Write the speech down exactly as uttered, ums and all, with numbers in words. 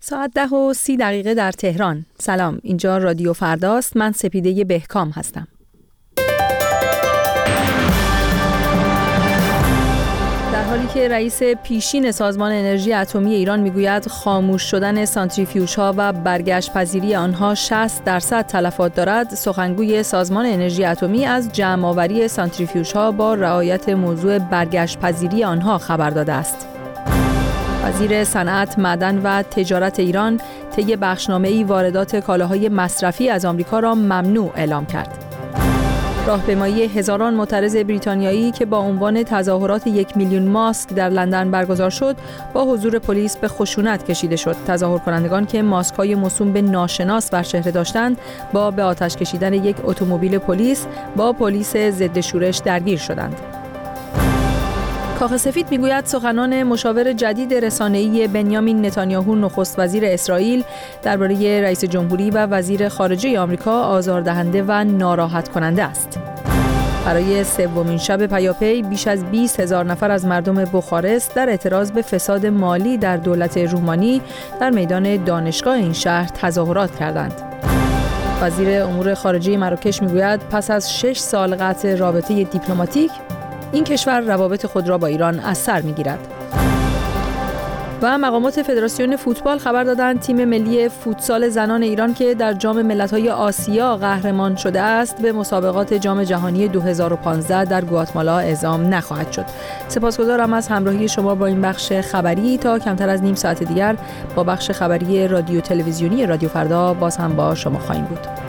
ساعت ده و سی دقیقه در تهران. سلام، اینجا رادیو فرداست. من سپیده بهکام هستم. در حالی که رئیس پیشین سازمان انرژی اتمی ایران میگوید خاموش شدن سانتریفیوژها و برگشت پذیری آنها شصت درصد تلفات دارد، سخنگوی سازمان انرژی اتمی از جمع‌آوری سانتریفیوژها با رعایت موضوع برگشت پذیری آنها خبر داده است. وزیر صنعت، معدن و تجارت ایران طی بخشنامه‌ای واردات کالاهای مصرفی از آمریکا را ممنوع اعلام کرد. راهپیمایی هزاران معترض بریتانیایی که با عنوان تظاهرات یک میلیون ماسک در لندن برگزار شد، با حضور پلیس به خشونت کشیده شد. تظاهر کنندگان که ماسک‌های موسوم به ناشناس بر چهره داشتند، با به آتش کشیدن یک اتومبیل پلیس با پلیس ضد شورش درگیر شدند. کاخ سفید میگوید سخنان مشاور جدید رسانه‌ای بنیامین نتانیاهو نخست وزیر اسرائیل درباره رئیس جمهوری و وزیر خارجه آمریکا آزاردهنده و ناراحت کننده است. برای سومین شب پیاپی بیش از بیست هزار نفر از مردم بخارست در اعتراض به فساد مالی در دولت رومانی در میدان دانشگاه این شهر تظاهرات کردند. وزیر امور خارجه مراکش میگوید پس از شش سال قطع رابطه دیپلماتیک، این کشور روابط خود را با ایران از سر می‌گیرد. و مقامات فدراسیون فوتبال خبر دادند تیم ملی فوتسال زنان ایران که در جام ملت‌های آسیا قهرمان شده است، به مسابقات جام جهانی دو هزار و پانزده در گواتمالا اعزام نخواهد شد. سپاسگزارم از همراهی شما با این بخش خبری. تا کمتر از نیم ساعت دیگر با بخش خبری رادیو تلویزیونی رادیو فردا باز هم با شما خواهیم بود.